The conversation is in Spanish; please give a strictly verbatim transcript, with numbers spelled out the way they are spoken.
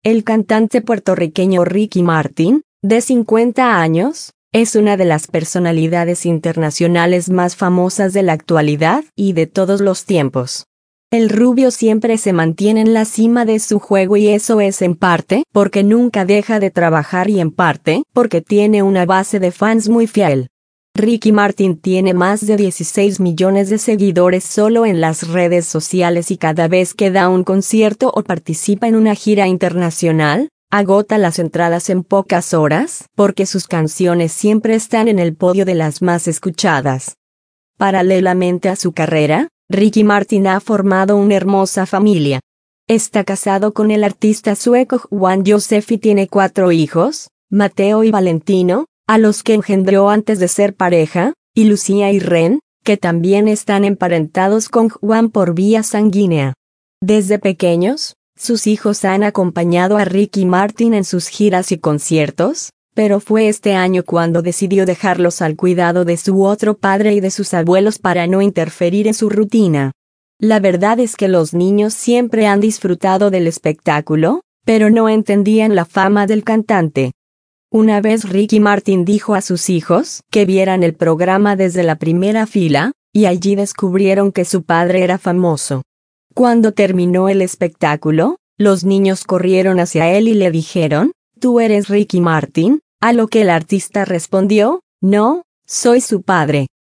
El cantante puertorriqueño Ricky Martin, de cincuenta años, es una de las personalidades internacionales más famosas de la actualidad y de todos los tiempos. El rubio siempre se mantiene en la cima de su juego y eso es en parte porque nunca deja de trabajar y en parte porque tiene una base de fans muy fiel. Ricky Martin tiene más de dieciséis millones de seguidores solo en las redes sociales y cada vez que da un concierto o participa en una gira internacional, agota las entradas en pocas horas porque sus canciones siempre están en el podio de las más escuchadas. Paralelamente a su carrera, Ricky Martin ha formado una hermosa familia. Está casado con el artista sueco Juan Josef y tiene cuatro hijos, Mateo y Valentino, a los que engendró antes de ser pareja, y Lucía y Ren, que también están emparentados con Juan por vía sanguínea. Desde pequeños, sus hijos han acompañado a Ricky Martin en sus giras y conciertos, pero fue este año cuando decidió dejarlos al cuidado de su otro padre y de sus abuelos para no interferir en su rutina. La verdad es que los niños siempre han disfrutado del espectáculo, pero no entendían la fama del cantante. Una vez Ricky Martin dijo a sus hijos que vieran el programa desde la primera fila, y allí descubrieron que su padre era famoso. Cuando terminó el espectáculo, los niños corrieron hacia él y le dijeron, ¿tú eres Ricky Martin? A lo que el artista respondió, no, soy su padre.